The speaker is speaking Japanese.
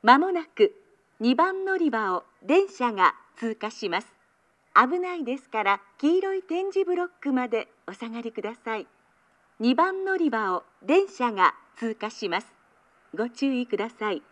まもなく2番乗り場を電車が通過します。危ないですから黄色い点字ブロックまでお下がりください。2番乗り場を電車が通過します。ご注意ください。